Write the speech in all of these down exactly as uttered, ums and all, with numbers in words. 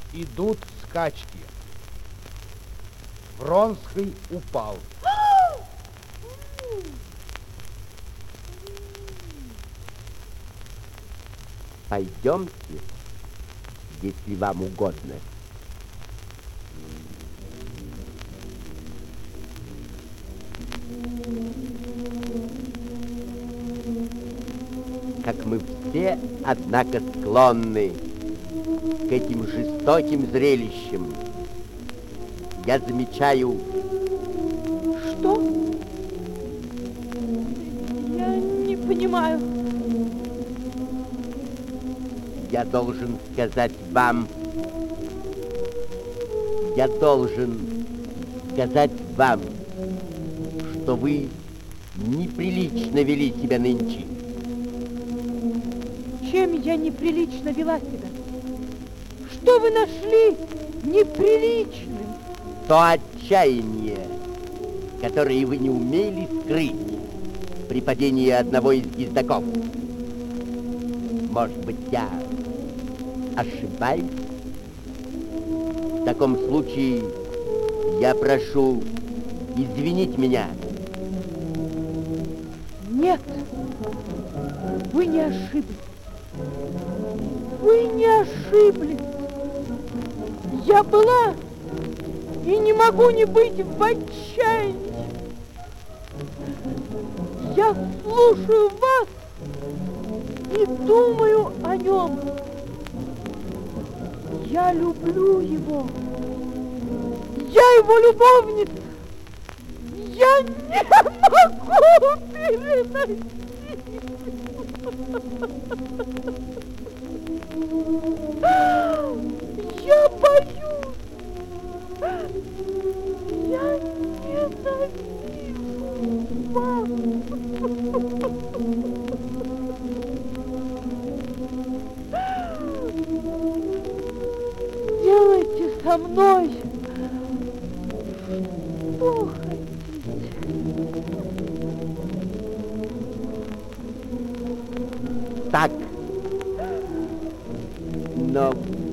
Идут скачки. Вронский упал. Пойдемте, если вам угодно. Как мы все, однако, склонны к этим жестоким зрелищам. Я замечаю... Что? Я не понимаю. Я должен сказать вам... Я должен сказать вам, что вы неприлично вели себя нынче. Чем я неприлично вела себя? Что вы нашли неприличным? То отчаяние, которое вы не умели скрыть при падении одного из ездаков. Может быть, я ошибаюсь? В таком случае я прошу извинить меня. Нет, вы не ошиблись. Вы не ошиблись. Я была и не могу не быть в отчаянии. Я слушаю вас и думаю о нем. Я люблю его. Я его любовница. Я не могу переносить. Я боюсь. Я ненавижу вас. Делайте со мной, что хотите. Так. Но...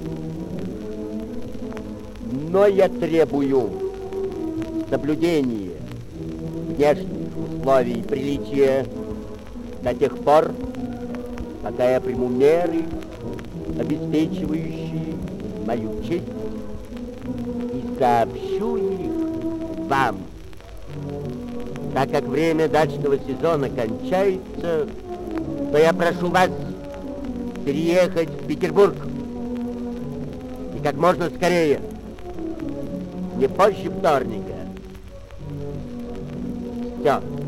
Но я требую соблюдения внешних условий приличия до тех пор, пока я приму меры, обеспечивающие мою честь, и сообщу их вам. Так как время дачного сезона кончается, то я прошу вас переехать в Петербург. И как можно скорее. Не позже вторника. Все.